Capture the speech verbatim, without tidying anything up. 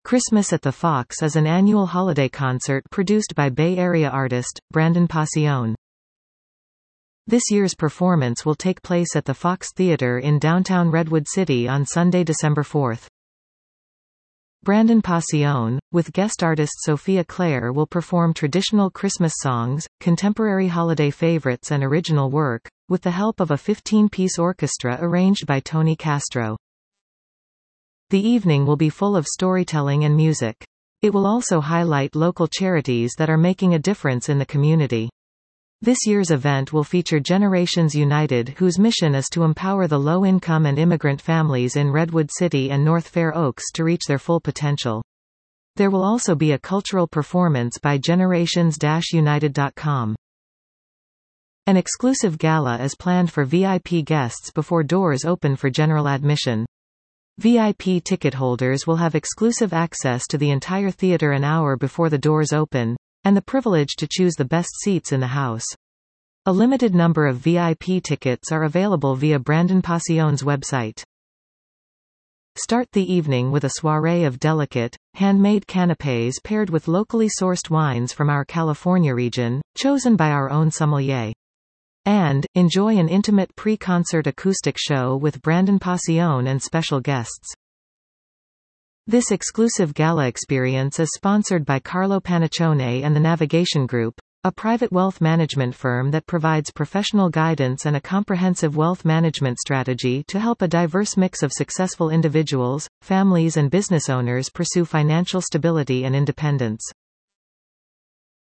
Christmas at the Fox is an annual holiday concert produced by Bay Area artist, Brandon Pacione. This year's performance will take place at the Fox Theater in downtown Redwood City on Sunday, December fourth. Brandon Pacione, with guest artist Sophia Clare, will perform traditional Christmas songs, contemporary holiday favorites and original work, with the help of a fifteen-piece orchestra arranged by Tony Castro. The evening will be full of storytelling and music. It will also highlight local charities that are making a difference in the community. This year's event will feature Generations United, whose mission is to empower the low-income and immigrant families in Redwood City and North Fair Oaks to reach their full potential. There will also be a cultural performance by generations united dot com. An exclusive gala is planned for V I P guests before doors open for general admission. V I P ticket holders will have exclusive access to the entire theater an hour before the doors open, and the privilege to choose the best seats in the house. A limited number of V I P tickets are available via Brandon Pacione's website. Start the evening with a soiree of delicate, handmade canapés paired with locally sourced wines from our California region, chosen by our own sommelier. And, enjoy an intimate pre-concert acoustic show with Brandon Pacione and special guests. This exclusive gala experience is sponsored by Carlo Paniccione and the Navigation Group, a private wealth management firm that provides professional guidance and a comprehensive wealth management strategy to help a diverse mix of successful individuals, families and business owners pursue financial stability and independence.